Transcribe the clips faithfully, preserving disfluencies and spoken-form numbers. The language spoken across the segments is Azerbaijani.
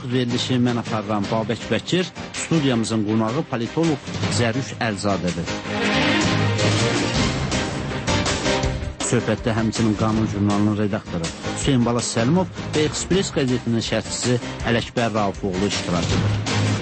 verilişi mən aparıram Babək Bəkir, studiyamızın qonağı politoloq Zərüş Əlzadədir. Söhbətdə həmçinin Qanun jurnalının redaktoru Hüseyin Balas Səlimov və Ekspres qəzetinin şərhçisi Ələkbər Raufoğlu iştirak edir.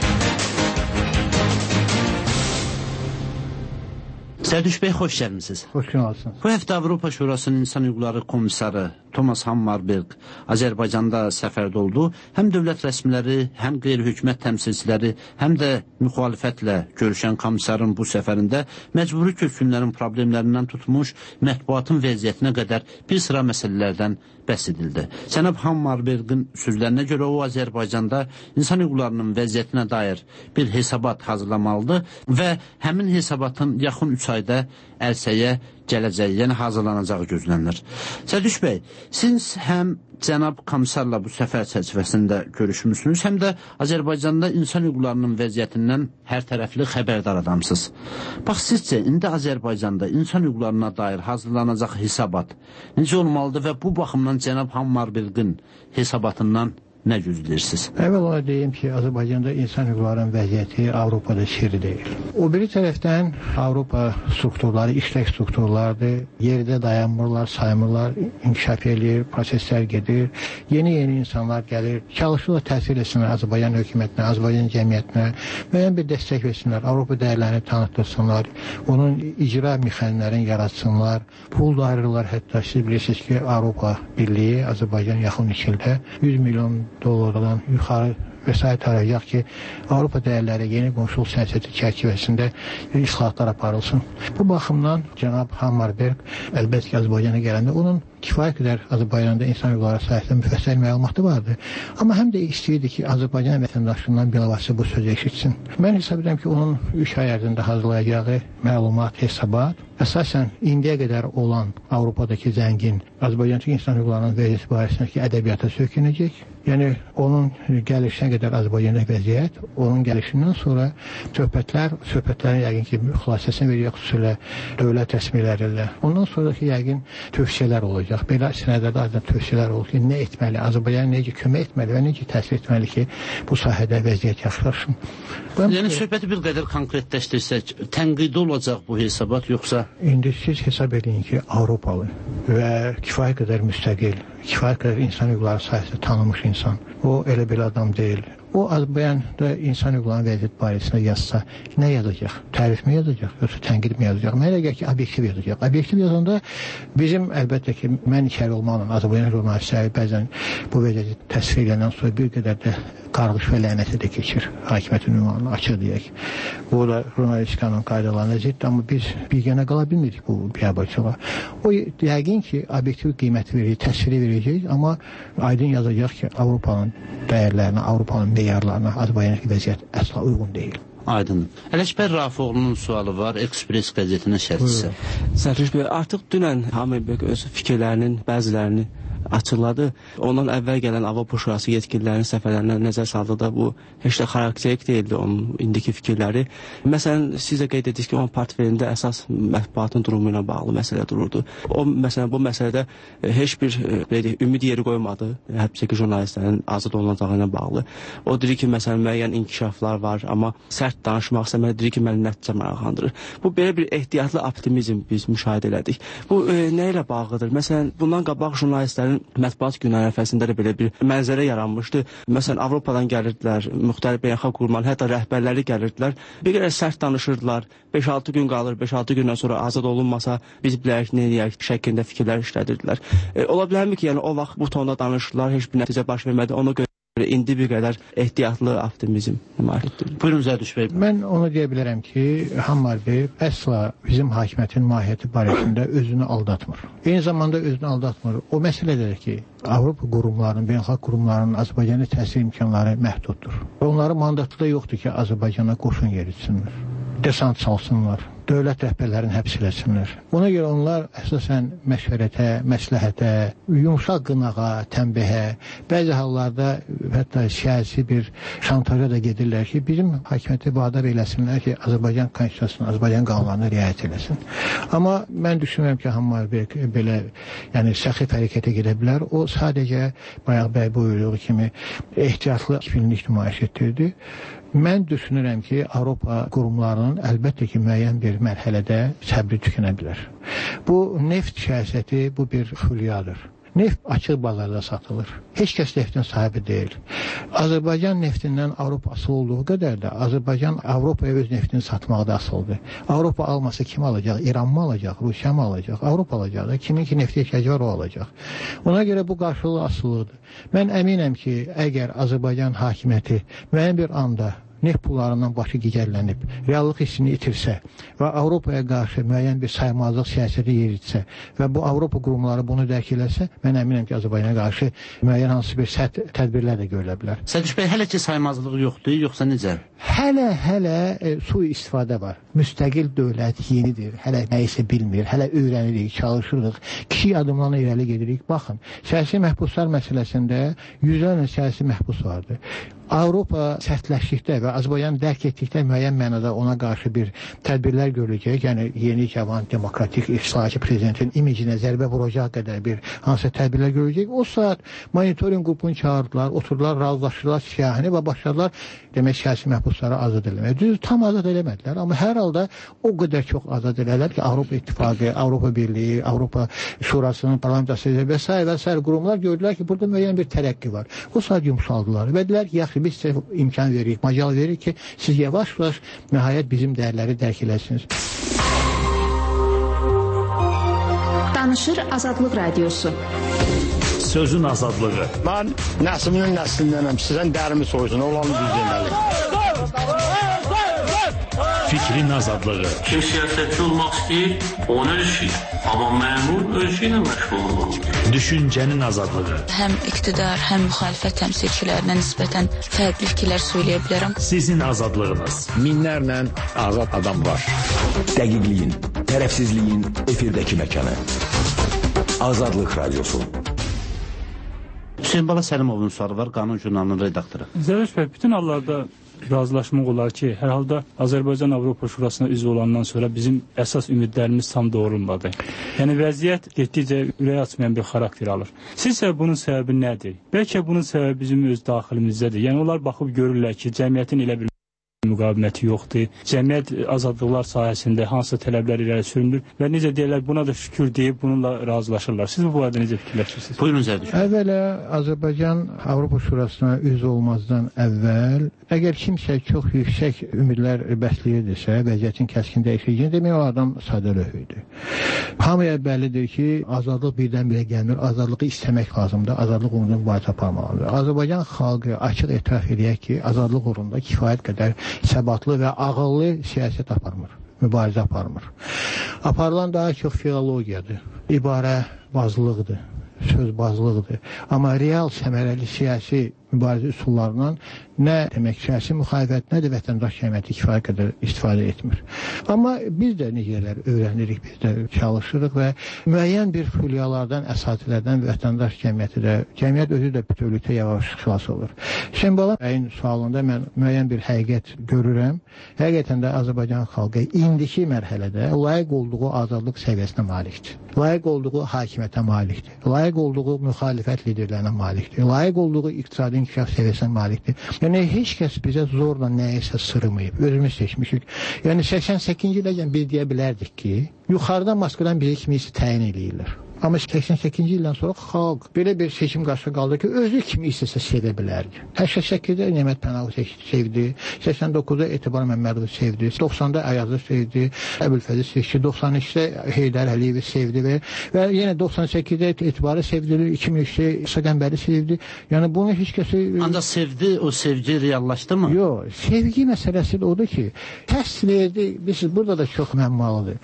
Zərdüş bəy, xoş gəlmisiniz. Xoş gəlmisiniz. Bu həftə Avropa Şurasının İnsan Hüquqları Komissarı Thomas Hammarberg Azərbaycanda səfərdə oldu. Həm dövlət rəsmiləri, həm qeyri-hökumət təmsilçiləri, həm də müxalifətlə görüşən komissarın bu səfərində məcburi köçkünlərin problemlərindən tutmuş mətbuatın vəziyyətinə qədər bir sıra məsələlərdən bəhs edildi. Cənab Hammarbergin sözlərinə görə o Azərbaycanda insan hüquqlarının vəziyyətinə dair bir hesabat hazırlamalıdır və həmin hesabatın yaxın üç ayda ərsəyə gələcəyi, yəni hazırlanacağı gözlənilir. Zərdüş bəy, siz həm cənab komissarla bu səfər çərçivəsində görüşmüsünüz, həm də Azərbaycanda insan hüquqlarının vəziyyətindən hər tərəfli xəbərdar adamsınız. Bax, sizcə, indi Azərbaycanda insan hüquqlarına dair hazırlanacaq hesabat necə olmalıdır və bu baxımdan cənab Hammarbergin hesabatından nə gözləyirsiniz? Əvvəl ona deyim ki, Azərbaycanda insan hüquqlarının vəziyyəti Avropada sirri deyil. O biri tərəfdən Avropa strukturları, işlək strukturlardır. Yerdə dayanmırlar, saymırlar, inkişaf edir, proseslər gedir. Yeni-yeni insanlar gəlir. Çalışırlar təsir etsinlər Azərbaycan hökumətinə, Azərbaycan cəmiyyətinə. Müəyyən bir dəstək versinlər. Avropa dəyərlərini tanıtırsınlar. Onun icra mexanizmlərini yaratsınlar. Pul da ayırırlar. Hətta siz bilirsiniz ki, Avropa Birliyi Azərbaycan yaxın iki ildə yüz milyon dollardan yuxarı vəsait arayacaq ki, Avropa dəyərləri yeni qonşuluq siyasəti çərçivəsində islahatlar aparılsın. Bu baxımdan cənab Hammarberg əlbəttə ki, Azərbaycana gələndə onun kifayət qədər Azərbaycanda insan hüquqları sahəsində müfəssəl məlumatı vardı. Amma həm də istəyirdi ki, Azərbaycan vətəndaşlarından bilavasitə bu sözü eşitsin. Mən hesab edirəm ki, onun üç ay ərzində hazırlayacağı məlumat, hesabat əsasən indiyə qədər olan Avropadakı zəngin Azərbaycandakı insan hüquqlarının vəziyyəti barəsindəki ədəbiyyata sökünəcək. Yəni, onun gəlişinə qədər Azərbaycanda vəziyyət, onun gəlişindən sonra söhbətlər, söhbətlərin yəqin ki, xülasəsini verəcək xüsusilə dövlət rəsmiləri ilə. Ondan sonraki yəqin tövsiyələr olacaq. Belə sənədlərdə adına tövsiyələr olur ki, nə etməli, Azərbaycan necə kömək etməli və necə təsir etməli ki, bu sahədə vəziyyət yaxşılaşsın. Yəni, söhbəti bir qədər konkretləşdirsək, tənqidi olacaq bu hesabat, yoxsa? İndi siz hesab edin ki, Avropalı və kifayət qədər müstəqil, kifayət qədər insan hüquqları sahəsində tanınmış insan. O elə belə adam deyil. O Azərbaycanda insan hüquqlarının vəziyyəti barəsində yazsa, nə yazacaq? Tərif mi yazacaq, yoxsa tənqid mi yazacaq? Mənə gəlir ki, obyektiv yazacaq. Obyektiv yazanda bizim əlbəttə ki, mən içəri olmaqla Azərbaycan jurnalistləri bəzən bu vəziyyəti təsvir edəndən sonra bir qədər də qarğış və lənəti də keçir. Hakimiyyətin ünvanını açıq deyək. Bu da jurnalistikanın qaydalarına ziddir, amma biz bir yana qala bilmirik bu biabırçılığa. O yəqin ki, obyektiv qiyməti verəcək, təsviri verəcək, amma aydın yazacaq ki, Avropanın dəyərlərinə, Avropanın meyarlarına Azərbaycandakı vəziyyət əsla uyğun deyil. Aydın. Ələkbər Raufoğlunun sualı var, Ekspres qəzetinin şərhçisi. Zərruş bəy, artıq dünən Hammarberg öz fikirlərinin bəzilərini açıqladı. Ondan əvvəl gələn Avropa Şurası yetkililərinin səfərlərinə nəzər saldıqda bu heç də xarakterik deyildi onun indiki fikirləri. Məsələn, siz də qeyd etdiniz ki, onun portfelində əsas mətbuatın durumu ilə bağlı məsələ dururdu. O, məsələn, bu məsələdə heç bir deyək, ümid yeri qoymadı həbsdəki jurnalistlərin azad olunacağı ilə bağlı. O deyir ki, məsələn, müəyyən inkişaflar var, amma sərt danışmaq istəməli, deyir ki, məni nəticə maraqlandırır. Bu, belə bir ehtiyatlı optimizm biz müşahidə elədik. Bu, e, nə ilə bağlıdır? Məsələn, bundan qabaq jurnalistlərin mətbuat günü ərəfəsində də belə bir mənzərə yaranmışdı. Məsələn, Avropadan gəlirdilər, müxtəlif beynəlxalq qurumların, hətta rəhbərləri gəlirdilər. Bir qədər sərt danışırdılar. beş altı gün qalır, beş altı gündən sonra azad olunmasa biz bilərik, nə eləyək şəklində fikirlər işlədirdilər. E, ola bilərmi ki, yəni o vaxt bu tonda danışırlar, heç bir nəticə baş vermədi. Ona görə indi bir qədər ehtiyatlı optimizm nümayiş etdirir. Buyurun Zərruş bəy. Mən onu deyə bilərəm ki, Hammarberg əsla bizim hakimiyyətin mahiyyəti barəsində özünü aldatmır. Eyni zamanda özünü aldatmır. O məsələdir ki, Avropa qurumlarının, beynəlxalq qurumlarının Azərbaycana təsir imkanları məhduddur. Onların mandatı da yoxdur ki, Azərbaycana qoşun yeritsinlər, desant salsınlar. dövlət rəhbərlərini həbs eləsinlər. Ona görə onlar əsasən məşvərətə, məsləhətə, yumşaq qınağa, tənbihə, bəzi hallarda hətta siyasi bir şantaja da gedirlər ki, bizim hakimiyyəti vadar eləsinlər ki, Azərbaycan konstitusiyasına, Azərbaycan qanunlarına riayət eləsin. Amma mən düşünürəm ki, Hammar Berk belə yəni səxif hərəkətə gedə bilər. O sadəcə bayaq bəy buyurduğu kimi ehtiyatlı kifinlik nümayiş etdirdi. Mən düşünürəm ki, Avropa qurumlarının əlbəttə ki, müəyyən bir mərhələdə səbri tükənə bilər. Bu neft siyasəti, bu bir xülyadır. Neft açıq bazarda satılır. Heç kəs neftin sahibi deyil. Azərbaycan neftindən Avropa asılı olduğu qədər də Azərbaycan Avropaya öz neftini satmaqda asıldır. Avropa almasa kim alacaq? İran mı alacaq? Rusiya mı alacaq? Avropa alacaq da. Kimin ki neftə ehtiyacı var o alacaq. Ona görə bu qarşılıqlı asılılıdır. Mən əminəm ki, əgər Azərbaycan hakimiyyəti müəyyən bir anda neft pullarından başı gicərlənib, reallıq hissini itirsə və Avropaya qarşı müəyyən bir saymazlıq siyasəti yeritsə və bu Avropa qurumları bunu dərk eləsə, mən əminəm ki, Azərbaycana qarşı müəyyən hansı bir sərt tədbirlər də görülə bilər. Sədüş bəy, hələ ki saymazlıq yoxdur, yoxsa necə? Hələ, hələ e, sui istifadə var. Müstəqil dövlət yenidir, hələ nəyisə bilmir, hələ öyrənirik, çalışırıq, kiçik adımlarla irəli gedirik. Baxın, siyasi məhbuslar məsələsində yüzlərlə siyasi məhbus vardı. Avropa sərtləşdikdə və Azərbaycan dərk etdikdə müəyyən mənada ona qarşı bir tədbirlər görüləcək. Yəni, yeni, cavan, demokratik, islahatçı prezidentin imicinə zərbə vuracaq qədər bir hansı tədbirlər görüləcək. O saat monitoring qrupunu çağırdılar, oturdular, razılaşdılar siyahini və başladılar demək siyasi məhbusları azad eləmək. Düz tam azad eləmədilər, amma hər halda o qədər çox azad elələr ki, Avropa İttifaqı, Avropa Birliyi, Avropa Şurasının parlamentası və s. və s. qurumlar gördülər ki, burada müəyyən bir tərəqqi var. O saat yumşaldılar və dedilər ki, yaxşı, biz sizə imkan veririk, macal veririk ki, siz yavaş-yavaş nəhayət bizim dəyərləri dərk eləsiniz. Danışır Azadlıq Radiosu. Sözün azadlığı. Mən nəslinin nəslindənəm, sizən dərimi soysun, olanı düz deməli. Fikrin azadlığı. Kim siyasətçi olmaq istəyir, onu öz işi. Amma məmur öz işi ilə məşğul olmalıdır. Düşüncənin azadlığı. Həm iqtidar, həm müxalifət təmsilçilərinə nisbətən fərqli fikirlər söyləyə bilərəm. Sizin azadlığınız. Minlərlə azad adam var. Dəqiqliyin, tərəfsizliyin efirdəki məkanı. Azadlıq Radiosu. Hüseyin Bala Səlimovun sualı var, Qanun Jurnalının redaktoru. Zərəş bəy, bütün hallarda razılaşmaq olar ki, hər halda Azərbaycan Avropa Şurasına üzv olandan sonra bizim əsas ümidlərimiz tam doğrulmadı. Yəni vəziyyət getdikcə ürək açmayan bir xarakter alır. Sizcə bunun səbəbi nədir? Bəlkə bunun səbəbi bizim öz daxilimizdədir. Yəni onlar baxıb görürlər ki, cəmiyyətin elə bir müqaviməti yoxdur. Cəmiyyət azadlıqlar sahəsində hansı tələblər irəli sürülür və necə deyirlər, buna da şükür deyib bununla razılaşırlar. Siz bu barədə necə fikirləşirsiniz? Buyurun Zərdiş. Əvvələ Azərbaycan Avropa Şurasına üzv olmazdan əvvəl əgər kimsə çox yüksək ümidlər bəsləyirdisə, vəziyyətin kəskin dəyişəcəyini demək o adam sadəlöv idi. Hamıya bəllidir ki, azadlıq birdən-birə gəlmir, azadlığı istəmək lazımdır, azadlıq uğrunda mübarizə aparmalıdır. Azərbaycan xalqı açıq etiraf edək ki, azadlıq uğrunda kifayət qədər səbatlı və ağıllı siyasət aparmır, mübarizə aparmır. Aparılan daha çox filologiyadır, ibarə bazlıqdır, söz bazlıqdır. Amma real səmərəli siyasi mübarizə üsullarından nə demək siyasi müxalifət, nə də vətəndaş cəmiyyəti kifayət qədər istifadə etmir. Amma biz də necələr öyrənirik, biz də çalışırıq və müəyyən bir xülyalardan, əsatilərdən vətəndaş cəmiyyəti də, cəmiyyət özü də bütövlükdə yavaş xilas olur. Hüseyin Bala bəyin sualında mən müəyyən bir həqiqət görürəm. Həqiqətən də Azərbaycan xalqı indiki mərhələdə layiq olduğu azadlıq səviyyəsinə malikdir. Layiq olduğu hakimiyyətə malikdir. Layiq olduğu müxalifət liderlərinə malikdir. Layiq olduğu iqtisadi inkişaf səviyyəsinə malikdir. Yəni, heç kəs bizə zorla nəyisə sırmayıb. Özümüz seçmişik. Yəni, səksən səkkizinci iləcən biz deyə bilərdik ki, yuxarıdan Moskvadan bizi kimi isə təyin edirlər. Amma səksən səkkizinci ildən sonra xalq belə bir seçim qarşısında qaldı ki, özü kimi istəsə sevə bilərdi. səksən səkkizdə Nemət Pənahovu sevdi, səksən doqquzda Etibar Məmmədovu sevdi, doxsanda Ayazı sevdi, Əbülfəzi seçdi, doxsan üçdə Heydər Əliyevi sevdi və, və yenə doxsan səkkizdə Etibarı sevdi, iki min üçdə İsa Qəmbəri sevdi. Yəni bunu heç kəsi... Ancaq sevdi, o sevgi reallaşdı mı? Yox, sevgi məsələsi odur ki, təsvir edir, bilirsiniz, burada da çox məmmalıdır.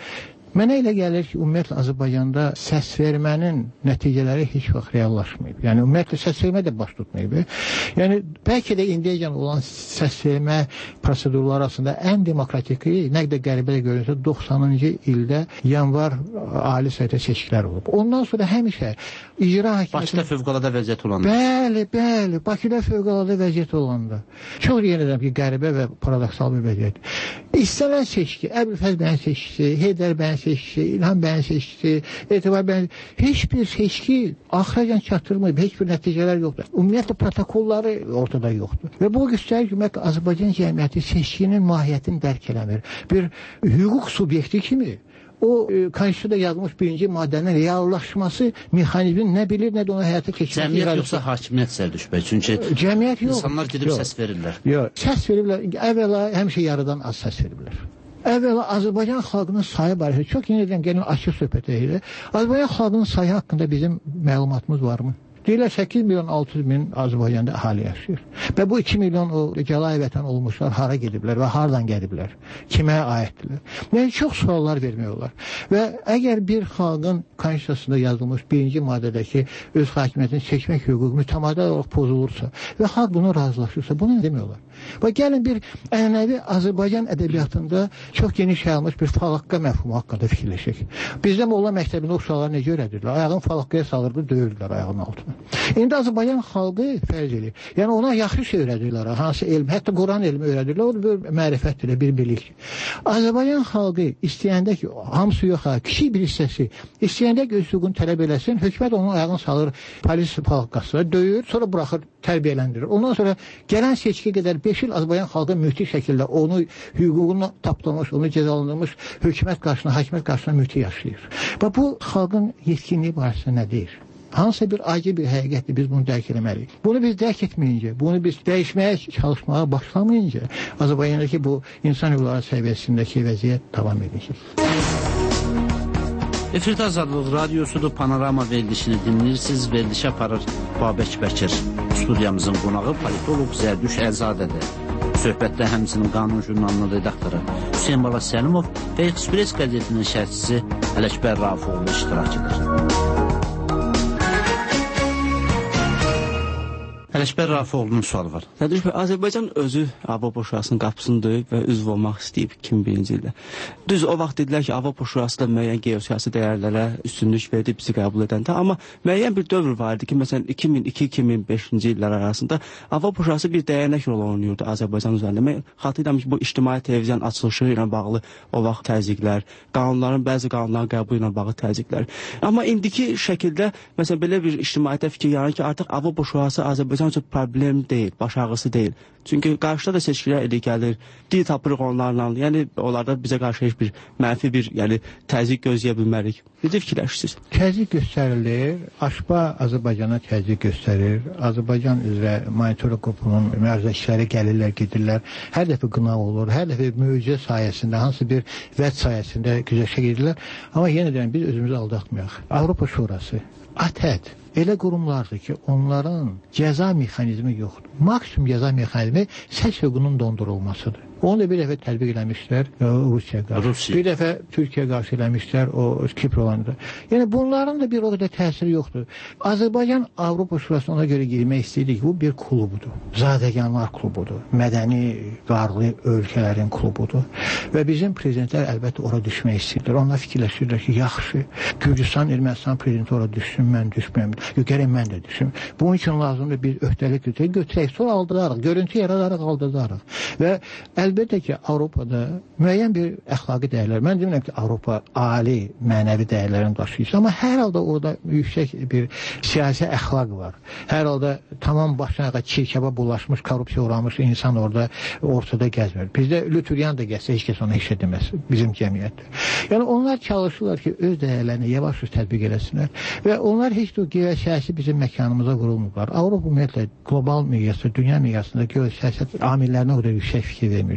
Mənə elə gəlir ki, ümumiyyətlə Azərbaycanda səs vermənin nəticələri heç vaxt reallaşmayıb. Yəni ümumiyyətlə səs vermə də baş tutmayıb. Yəni bəlkə də indiyəcən olan səs vermə prosedurları arasında ən demokratiki, nə qədər qəribə də görünsə doxsanıncı ildə yanvar ali səhiyyə seçkiləri olub. Ondan sonra həmişə icra hakimiyyəti Bakıda fövqəladə vəziyyət olanda. Bəli, bəli, Bakıda fövqəladə vəziyyət olanda. Çox yenədən ki, qəribə və paradoksal bir vəziyyət. İstənilən seçki, Əbülfəz bəyin seçkisi, Heydər bəyin seçkisi, İlham bəyin seçkisi, Etibar bəyin, heç bir seçki axıracan çatdırmayıb, heç bir nəticələr yoxdur. Ümumiyyətlə protokolları ortada yoxdur. Və bu göstərir ki, Azərbaycan cəmiyyəti seçkinin mahiyyətini dərk eləmir. Bir hüquq subyekti kimi o Konstitusiyada yazılmış birinci maddənin reallaşması mexanizmin nə bilir, nə də onu həyata keçirmək. Cəmiyyət yoxsa hakimiyyət Sərdüşbəy? Çünki cəmiyyət yox. İnsanlar gedib yox. səs verirlər. Yox, səs veriblər. Əvvəla həmişə yarıdan az səs veriblər. Əvvəla Azərbaycan xalqının sayı barədə çox yenidən gəlin açıq söhbət edir. Azərbaycan xalqının sayı haqqında bizim məlumatımız varmı? Deyirlər səkkiz milyon altı yüz min Azərbaycanda əhali yaşayır. Və bu iki milyon o cəlayi vətən olmuşlar hara gediblər və hardan gediblər? Kimə aiddirlər? Yəni çox suallar vermək olar. Və əgər bir xalqın konstitusiyasında yazılmış birinci maddədəki öz hakimiyyətini seçmək hüququ mütəmadi olaraq pozulursa və xalq bunu razılaşırsa, bunu nə demək olar? Və gəlin bir ənənəvi Azərbaycan ədəbiyyatında çox geniş yayılmış bir falaqqa məfhumu haqqında fikirləşək. Bizdə Molla məktəbində uşaqlar necə öyrədirlər? Ayağını falaqqaya salırdı, döyürdülər ayağının altına. İndi Azərbaycan xalqı fərz edir. Yəni ona yaxşı şey öyrədirlər, hansı elm, hətta Quran elmi öyrədirlər, o bir mərifətdir, bir bilik. Azərbaycan xalqı istəyəndə ki, hamısı yox ha, kiçik bir hissəsi istəyəndə ki, öz hüququnu tələb eləsin, hökumət onun ayağını salır polis falaqqasına, döyür, sonra buraxır, tərbiyələndirir. Ondan sonra gələn seçki qədər beş il Azərbaycan xalqı müthiş şəkildə onu hüququnu tapdamış, onu cəzalandırmış hökumət qarşısına, hakimiyyət qarşısına müthiş yaşayır. Və bu xalqın yetkinliyi barəsində nə deyir? Hansısa bir acı bir həqiqətdir, biz bunu dərk eləməliyik. Bunu biz dərk etməyincə, bunu biz dəyişməyə çalışmağa başlamayınca Azərbaycandakı bu insan hüquqları səviyyəsindəki vəziyyət davam edəcək. Efirdə Azadlıq Radiosudur, Panorama verilişini dinləyirsiniz, verilişi aparır Babək Bəkir. Studiyamızın qonağı politolog Zərdüş Əlzadədir. Söhbətdə həmçinin Qanun jurnalının redaktoru Hüseyin Bala Səlimov və Express qəzetinin şərhçisi Ələkbər Rafoğlu iştirak edir. Ələkbər Rafoğlu'nun sualı var. Zərdüş bəy, Azərbaycan özü Avropa Şurasının qapısını döyüb və üzv olmaq istəyib iki min birinci ildə. Düz o vaxt dedilər ki, Avropa Şurası da müəyyən geosiyasi dəyərlərə üstünlük verdi bizi qəbul edəndə, amma müəyyən bir dövr var idi ki, məsələn iki min iki iki min beşinci illər arasında Avropa Şurası bir dəyənək rol oynuyordu Azərbaycan üzərində. Mən xatırlayıram ki, bu ictimai televiziyanın açılışı ilə bağlı o vaxt təzyiqlər, qanunların bəzi qanunların qəbulu ilə bağlı təzyiqlər. Amma indiki şəkildə məsələn belə bir ictimaiyyətə fikir yaranır ki, artıq Avropa Şurası Azərbaycan üçün problem deyil, baş ağrısı deyil. Çünki qarşıda da seçkilər elə gəlir, dil tapırıq onlarla, yəni onlarda bizə qarşı heç bir mənfi bir, yəni təzyiq gözləyə bilmərik. Necə fikirləşirsiniz? Təzyiq göstərilir, Aşba Azərbaycana təzyiq göstərir, Azərbaycan üzrə monitoring qrupunun mühafizəçiləri gəlirlər, gedirlər, hər dəfə qınav olur, hər dəfə möcüzə sayəsində, hansı bir vəd sayəsində güzəşə gedirlər, amma yenə deyəm, biz özümüzü aldatmayaq. Avropa Şurası, ATƏD, elə qurumlardır ki, onların cəza mexanizmi yoxdur. Maksimum cəza mexanizmi səs hüququnun dondurulmasıdır. Onu da bir dəfə tətbiq eləmişlər Rusiya qarşı. Rusiya. Bir dəfə Türkiyə qarşı eləmişlər o Kipr olanda. Yəni bunların da bir o qədər təsiri yoxdur. Azərbaycan Avropa Şurasına ona görə girmək istəyir ki, bu bir klubudur. Zadəganlar klubudur. Mədəni, varlı ölkələrin klubudur. Və bizim prezidentlər əlbəttə ora düşmək istəyirlər. Onlar fikirləşirlər ki, yaxşı, Gürcüstan, Ermənistan prezidenti ora düşsün, mən düşməyəm. Yox, gərək mən də düşüm. Bunun üçün lazımdır bir öhdəlik götürək, götürək, sonra aldılarıq, görüntü yaradaraq aldılarıq. Və əlbəttə ki, Avropada müəyyən bir əxlaqi dəyərlər, mən demirəm ki, Avropa ali mənəvi dəyərlərini daşıyır, amma hər halda orada yüksək bir siyasi əxlaq var. Hər halda tamam başına çirkəbə bulaşmış, korrupsiya uğramış insan orada ortada gəzmir. Bizdə Lütüryan da gəlsə, heç kəs ona heç deməz, bizim cəmiyyətdə. Yəni, onlar çalışırlar ki, öz dəyərlərini yavaş-yavaş tətbiq eləsinlər və onlar heç də o geosiyasi bizim məkanımıza qurulmurlar. Avropa ümumiyyətlə qlobal miqyasda, dünya miqyasında geosiyasət amillərinə o da yüksək fikir vermir.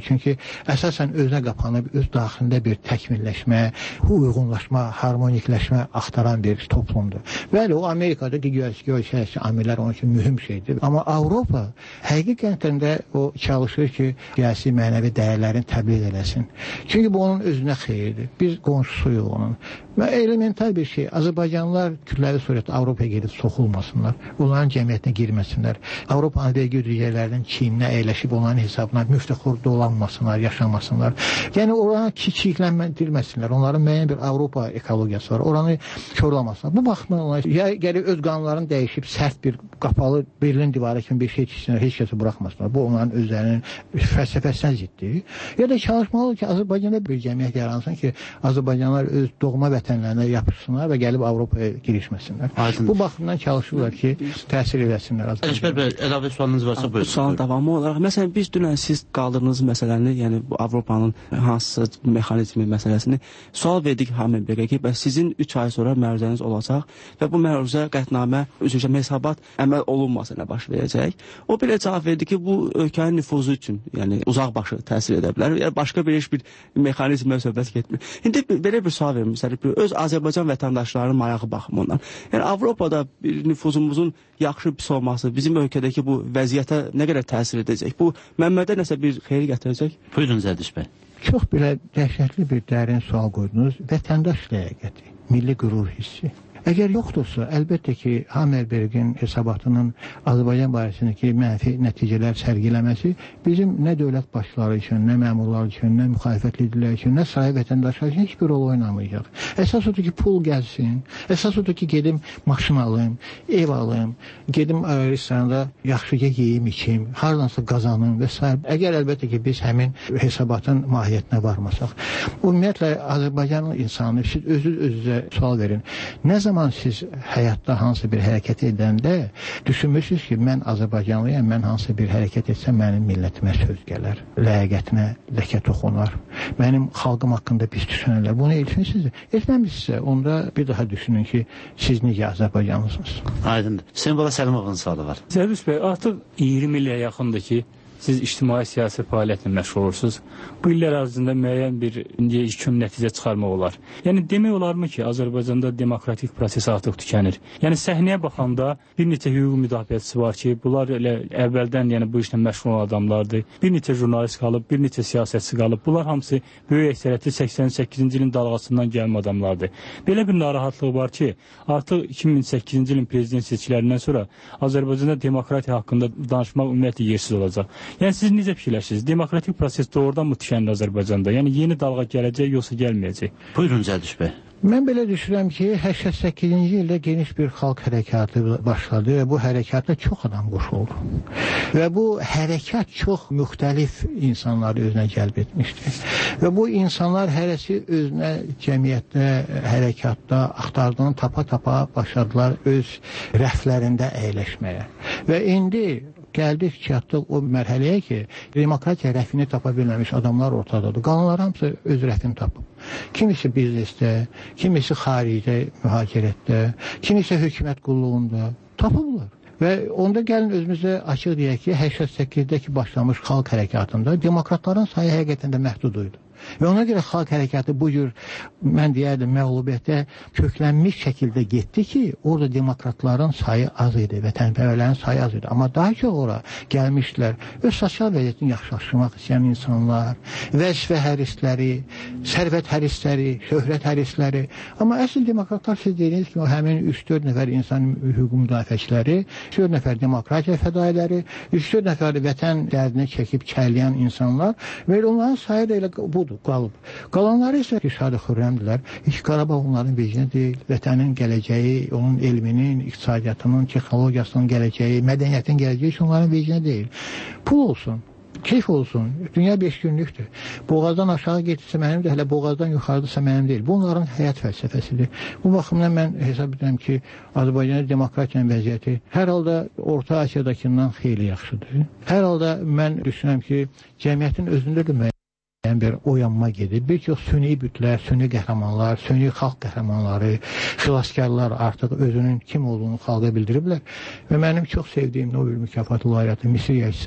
Çünki əsasən özünə qapanıb, öz daxilində bir təkmilləşmə, uyğunlaşma, harmonikləşmə axtaran bir toplumdur. Bəli, o Amerikada digər siyasi amillər onun üçün mühüm şeydir. Amma Avropa həqiqətən də o çalışır ki, siyasi mənəvi dəyərlərini təbliğ eləsin. Çünki bu onun özünə xeyirdir. Biz qonşusuyuq onun. Və elementar bir şey, Azərbaycanlılar kütləvi surətdə Avropaya gedib soxulmasınlar, onların cəmiyyətinə girməsinlər, Avropanın vergi ödəyicilərinin çiyninə əyləşib onların hesabına müftəxur dolanmasınlar, yaşamasınlar. Yəni oranı kiçikləndirməsinlər, onların müəyyən bir Avropa ekologiyası var, oranı körlamasınlar. Bu baxımdan onlar ya gəlib öz qanunlarını dəyişib sərt bir qapalı Berlin divarı kimi bir şey çizsinlər, heç kəsi buraxmasınlar. Bu onların özlərinin fəlsəfəsinə ziddir. Ya da çalışmalıdır ki, Azərbaycanda bir cəmiyyət yaransın ki, Azərbaycanlılar öz doğma vətənlərinə yapışsınlar və gəlib Avropaya girişməsinlər. Aydın. Bu baxımdan çalışırlar ki, təsir eləsinlər. Əlişbər bəy, əlavə sualınız varsa buyurun. Sualın davamı olaraq, məsələn, biz dünən siz qaldırdığınız məsələni, yəni bu Avropanın hansısa mexanizmi məsələsini sual verdik Hammerbergə ki, bəs sizin üç ay sonra məruzəniz olacaq və bu məruzə qətnamə, üzrə hesabat əməl olunmasa nə baş verəcək? O belə cavab verdi ki, bu ölkənin nüfuzu üçün, yəni uzaq başı təsir edə bilər. Yəni başqa bir heç bir mexanizmlə söhbət getmir. İndi belə bir sual vermişsiniz, öz Azərbaycan vətəndaşlarının marağı baxımından. Yəni Avropada bir nüfuzumuzun yaxşı pis olması bizim ölkədəki bu vəziyyətə nə qədər təsir edəcək? Bu Məmmədə nəsə bir xeyir gətirəcək? Buyurun Zərdiş bəy. Çox belə dəhşətli bir dərin sual qoydunuz. Vətəndaş ləyaqəti, milli qürur hissi. Əgər yoxdursa, əlbəttə ki, Hammerbergin hesabatının Azərbaycan barəsindəki mənfi nəticələr sərgiləməsi bizim nə dövlət başçıları üçün, nə məmurlar üçün, nə müxalifət liderləri üçün, nə sahi vətəndaşlar üçün heç bir rol oynamayacaq. Əsas odur ki, pul gəlsin, əsas odur ki, gedim maşın alım, ev alım, gedim restoranda yaxşıca yeyim, içim, hardansa qazanım və s. Əgər əlbəttə ki, biz həmin hesabatın mahiyyətinə varmasaq. Ümumiyyətlə, Azərbaycanlı insanı siz özünüz-özünüzə sual verin. Nə zaman zaman siz həyatda hansı bir hərəkət edəndə düşünmürsünüz ki, mən Azərbaycanlıyam, mən hansı bir hərəkət etsəm mənim millətimə söz gələr, ləyaqətinə ləkə toxunar, mənim xalqım haqqında pis düşünərlər. Bunu etmişsiniz, etməmişsə, onda bir daha düşünün ki, siz necə Azərbaycanlısınız. Aydındır. Hüseyin Bala Səlimovun sualı var. Zərdiş bəy, artıq iyirmi ilə yaxındır ki, siz ictimai siyasi fəaliyyətlə məşğul olursunuz. Bu illər ərzində müəyyən bir yekun nəticə çıxarmaq olar. Yəni demək olarmı ki, Azərbaycanda demokratik proses artıq tükənir. Yəni səhnəyə baxanda bir neçə hüquq müdafiəçisi var ki, bunlar elə əvvəldən yəni bu işlə məşğul olan adamlardır. Bir neçə jurnalist qalıb, bir neçə siyasətçi qalıb. Bunlar hamısı böyük əksəriyyəti səksən səkkizinci ilin dalğasından gəlmə adamlardır. Belə bir narahatlıq var ki, artıq iki min səkkizinci ilin prezident seçkilərindən sonra Azərbaycanda demokratiya haqqında danışmaq ümumiyyətlə yersiz olacaq. Yəni siz necə fikirləşirsiniz? Demokratik proses doğrudan mı tükəndi Azərbaycanda? Yəni yeni dalğa gələcək, yoxsa gəlməyəcək? Buyurun Zərdiş bəy. Mən belə düşünürəm ki, səksən səkkizinci ildə geniş bir xalq hərəkatı başladı və bu hərəkata çox adam qoşuldu. Və bu hərəkat çox müxtəlif insanları özünə cəlb etmişdi. Və bu insanlar hərəsi özünə cəmiyyətdə, hərəkatda axtardığını tapa-tapa başladılar öz rəflərində əyləşməyə. Və indi gəldik, çatdıq o mərhələyə ki, demokratiya rəfini tapa bilməmiş adamlar ortadadır. Qalanlar hamısı öz rəfini tapıb. Kimisi biznesdə, kimisi xaricdə, mühacirətdə, kimisi hökumət qulluğunda tapıblar. Və onda gəlin özümüzə açıq deyək ki, səksən səkkizdə başlamış xalq hərəkatında demokratların sayı həqiqətən də məhduduydu. Və ona görə xalq hərəkatı bu cür, mən deyərdim, məğlubiyyətə köklənmiş şəkildə getdi ki, orada demokratların sayı az idi, vətənpərvərlərin sayı az idi. Amma daha çox ora gəlmişdilər, öz sosial vəziyyətini yaxşılaşdırmaq istəyən insanlar, vəzifə hərisləri, sərvət hərisləri, şöhrət hərisləri. Amma əsl demokratlar siz dediyiniz kimi, o həmin üç dörd nəfər insan hüquq müdafiəçiləri, üç dörd nəfər demokratiya fədailəri, üç dörd nəfər vətən dərdini çəkib çəyləyən insanlar və onların sayı da elə budur. Qalıb. Qalanları isə Şadı Xürrəmdilər. Heç Qarabağ onların vecinə deyil. Vətənin gələcəyi, onun elminin, iqtisadiyyatının, texnologiyasının gələcəyi, mədəniyyətin gələcəyi heç onların vecinə deyil. Pul olsun, keyf olsun. Dünya beş günlükdür. Boğazdan aşağı getirsə mənimdir, hələ boğazdan yuxarıdırsa mənim deyil. Bu onların həyat fəlsəfəsidir. Bu baxımdan mən hesab edirəm ki, Azərbaycanın demokratiyanın vəziyyəti hər halda Orta Asiyadakından xeyli yaxşıdır. Hər halda mən düşünürəm ki, cəmiyyətin özündə də bir oyanma gedir. Bir çox süni bütlər, süni qəhrəmanlar, süni xalq qəhrəmanları, xilaskarlar artıq özünün kim olduğunu xalqa bildiriblər. Və mənim çox sevdiyim Nobel mükafatı laureatı Misir yazısı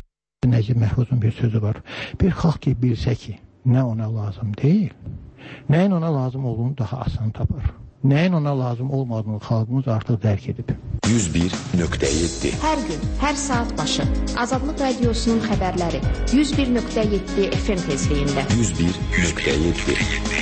Nəcib Məhfuzun bir sözü var. Bir xalq ki, bilsə ki, nə ona lazım deyil, nəyin ona lazım olduğunu daha asan tapar. Nəyin ona lazım olmadığını xalqımız artıq dərk edib. yüz bir nöqtə yeddi Hər gün, hər saat başı Azadlıq Radiosunun xəbərləri yüz bir nöqtə yeddi F M tezliyində. yüz bir nöqtə yeddi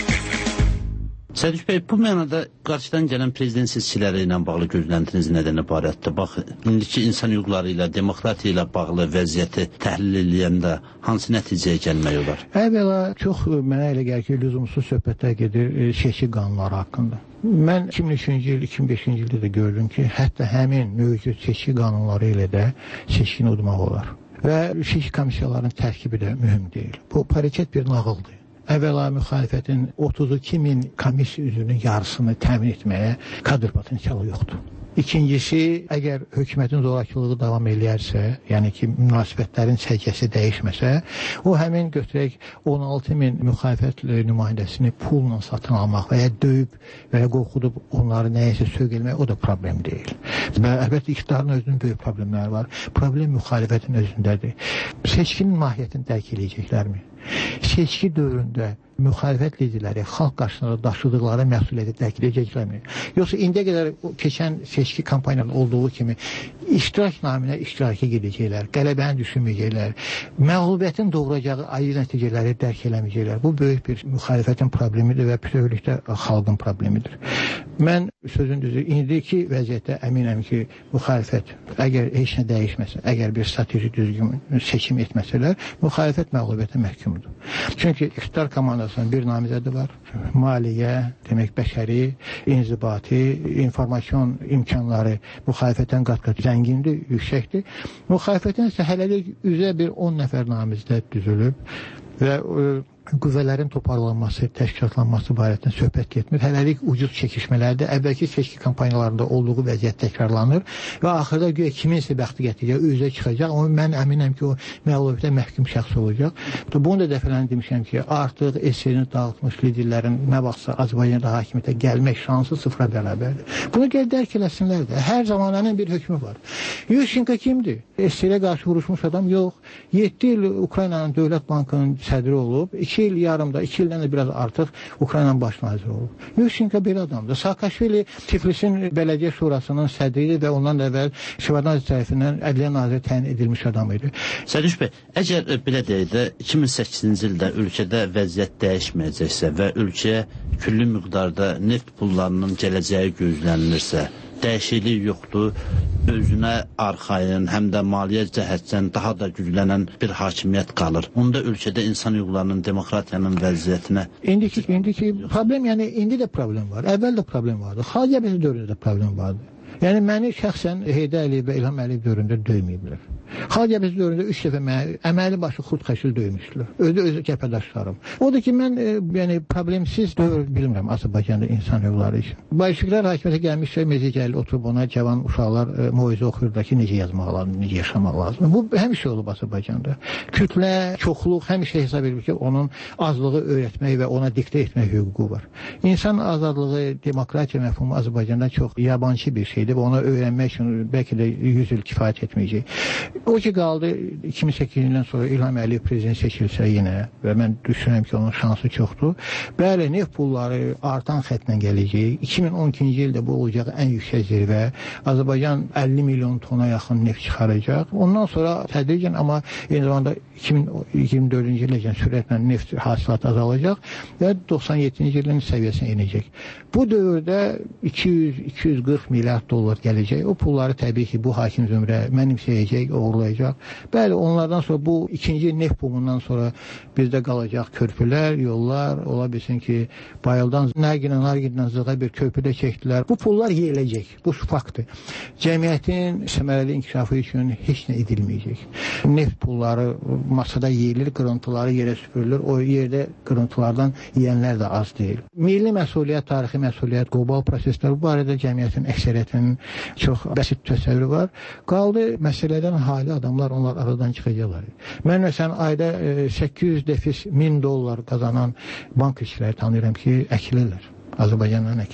Sədüq bəy, bu mənada qarşıdan gələn prezident seçkiləri ilə bağlı gözləntiniz nədən ibarətdir? Bax, indiki insan hüquqları ilə, demokratiya ilə bağlı vəziyyəti təhlil edəndə hansı nəticəyə gəlmək olar? Əvvəla, çox mənə elə gəlir ki, lüzumsuz söhbətlər gedir seçki qanunları haqqında. Mən iki min üçüncü il, iki min beşinci ildə də gördüm ki, hətta həmin mövcud seçki qanunları ilə də seçkini udmaq olar. Və seçki komissiyalarının tərkibi də mühüm deyil. Bu paritet bir nağıldır. Əvvəla müxalifətin otuz iki min komissiya üzvünün yarısını təmin etməyə kadr potensialı yoxdur. İkincisi, əgər hökumətin zorakılığı davam eləyərsə, yəni ki, münasibətlərin səciyyəsi dəyişməsə, o həmin götürək on altı min müxalifət nümayəndəsini pulla satın almaq və ya döyüb və ya qorxudub onları nəyəsə sögülmək, o da problem deyil. Və əlbəttə, iqtidarın özünün böyük problemləri var. Problem müxalifətin özündədir. Seçkinin mahiyyətini dərk eləyəcəklərmi? Seçki dövründə müxalifət liderləri xalq qarşısında daşıdıqları məsuliyyəti dərk edəcəklərmi? Yoxsa indiyə qədər keçən seçki kampanyanın olduğu kimi iştirak naminə iştiraka gedəcəklər, qələbəni düşünməyəcəklər, məğlubiyyətin doğuracağı ayrı nəticələri dərk eləməyəcəklər. Bu böyük bir müxalifətin problemidir və bütövlükdə xalqın problemidir. Mən sözün düzü, indiki vəziyyətdə əminəm ki, müxalifət əgər heç nə dəyişməsə, əgər bir strateji düzgün seçim etməsələr, müxalifət məğlubiyyətə məhkumdur. Çünki iqtidar komandasının bir namizədi var. Maliyyə, demək bəşəri, inzibati, informasyon imkanları müxalifətdən qat-qat zəngindir, yüksəkdir. Müxalifətdən isə hələlik üzə bir on nəfər namizdə düzülüb və qüvvələrin toparlanması, təşkilatlanması barəsində söhbət getmir. Hələlik ucuz çəkişmələrdə əvvəlki seçki kampaniyalarında olduğu vəziyyət təkrarlanır və axırda güya kiminsə bəxti gətirəcək, üzə çıxacaq. Amma mən əminəm ki, o məğlubiyyətə məhkum şəxs olacaq. Bunu da dəfələn demişəm ki, artıq esirini dağıtmış liderlərin nə vaxtsa Azərbaycanda hakimiyyətə gəlmək şansı sıfıra bərabərdir. Bunu gəl dərk eləsinlər də. Hər zamananın bir hökmü var. Yushchenko kimdir? Esirə qarşı vuruşmuş adam yox. yeddi il Ukraynanın Dövlət Bankının sədri olub. iki il yarımda, iki ildən də biraz artıq Ukraynanın baş naziri olub. Yushchenko belə adamdır. Saakashvili Tiflisin Bələdiyyə Şurasının sədri və ondan da əvvəl Şevardnadze tərəfindən Ədliyyə naziri təyin edilmiş adam idi. Sədüq bəy, əgər belə deyək də iki min səkkizinci ildə ölkədə vəziyyət dəyişməyəcəksə və ölkəyə külli miqdarda neft pullarının gələcəyi gözlənilirsə, dəyişiklik yoxdur, özünə arxayın, həm də maliyyə cəhətdən daha da güclənən bir hakimiyyət qalır. Onda ölkədə insan hüquqlarının, demokratiyanın vəziyyətinə... İndiki, indiki problem, yəni indi də problem var, əvvəl də problem vardı, xalq cəbhəsi dövründə də problem vardı. Yəni, məni şəxsən Heydər Əliyev və İlham Əliyev dövründə döyməyiblər. Xalq cəbhəsi dövründə üç dəfə mənə əməli başı xurd xəşil döymüşdülər. Özü özü cəbhədaşlarım. Odur ki, mən e, yəni, problemsiz dövr bilmirəm Azərbaycanda insan hüquqları üçün. Bolşeviklər hakimiyyətə gəlmişsə, Mezicəli oturub ona cavan uşaqlar e, muizə oxuyurdu ki, necə yazmaq lazım, necə yaşamaq lazım. Bu həmişə olub Azərbaycanda. Kütlə, çoxluq həmişə hesab edir ki, onun azlığı öyrətmək və ona diktə etmək hüququ var. İnsan azadlığı, demokratiya məfhumu Azərbaycanda çox yabancı bir şeydir və ona öyrənmək üçün bəlkə də yüz il kifayət etməyəcək. O ki qaldı iki min səkkizinci ildən sonra İlham Əliyev prezident seçilsə yenə və mən düşünürəm ki, onun şansı çoxdur. Bəli, neft pulları artan xətlə gələcək. iki min on ikinci ildə bu olacaq ən yüksək zirvə. Azərbaycan əlli milyon tona yaxın neft çıxaracaq. Ondan sonra tədricən, amma eyni zamanda iki min iyirmi dördüncü iləcən sürətlə neft hasilatı azalacaq və doxsan yeddinci ilin səviyyəsinə inəcək. Bu dövrdə iki yüz iki yüz qırx milyard dollar gələcək. O pulları təbii ki, bu hakim zümrə mənimsəyəcək, uğurlayacaq. Bəli, onlardan sonra bu ikinci neft bumundan sonra bizdə qalacaq körpülər, yollar, ola bilsin ki, Bayıldan Nərginə, Nargindən Zığa bir körpüdə çəkdilər. Bu pullar yeyiləcək. Bu faktdır. Cəmiyyətin səmərəli inkişafı üçün heç nə edilməyəcək. Neft pulları masada yeyilir, qırıntıları yerə süpürülür. O yerdə qırıntılardan yeyənlər də az deyil. Milli məsuliyyət, tarixi məsuliyyət, qlobal proseslər bu barədə cəmiyyətin əksəriyyətinin çox bəsit təsəvvürü var. Qaldı məsələdən hali adamlar, onlar aradan çıxacaqlar. Mən məsələn ayda e, səkkiz yüz defis min dollar qazanan bank işçiləri tanıyıram ki, əkilirlər. Azərbaycandan əkilirlər.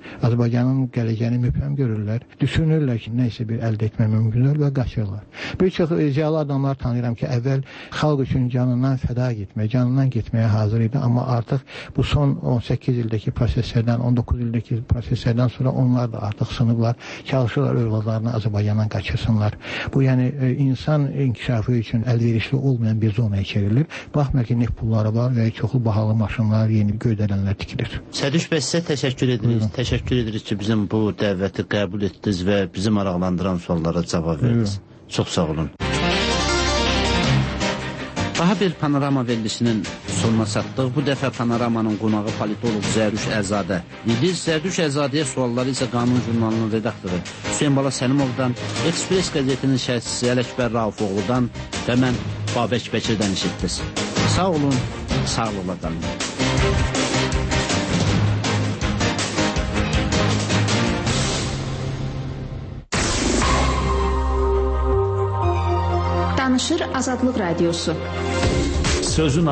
Azərbaycanın gələcəyini mübhəm görürlər. Düşünürlər ki, nəysə bir əldə etmək mümkündür və qaçırlar. Bir çox ziyalı adamlar tanıyıram ki, əvvəl xalq üçün canından fəda getməyə, canından getməyə hazır idi, amma artıq bu son on səkkiz ildəki proseslərdən, on doqquz ildəki proseslərdən sonra onlar da artıq sınıblar, çalışırlar övladlarını Azərbaycandan qaçırsınlar. Bu, yəni insan inkişafı üçün əlverişli olmayan bir zonaya çevrilir. Baxmayaq ki, neft pulları var və çoxlu bahalı maşınlar, yeni göydələnlər tikilir. Sədüş bəy, sizə təşəkkür edirik. Buyurun. Təşəkkür edirik ki, bizim bu dəvəti qəbul etdiniz və bizi maraqlandıran suallara cavab verdiniz. Çox sağ olun. Daha bir panorama verilişinin sonuna çatdıq. Bu dəfə panoramanın qonağı politolog Zərüş Əzadə idi. Zərüş Əzadəyə sualları isə Qanun jurnalının redaktoru Hüseyin Bala Səlimovdan, Ekspres qəzetinin şərhçisi Ələkbər Raufoğludan və mən Babək Bəkirdən eşitdiniz. Sağ olun, sağlıqla qalın. Danışır Azadlıq Radiosu. Sözün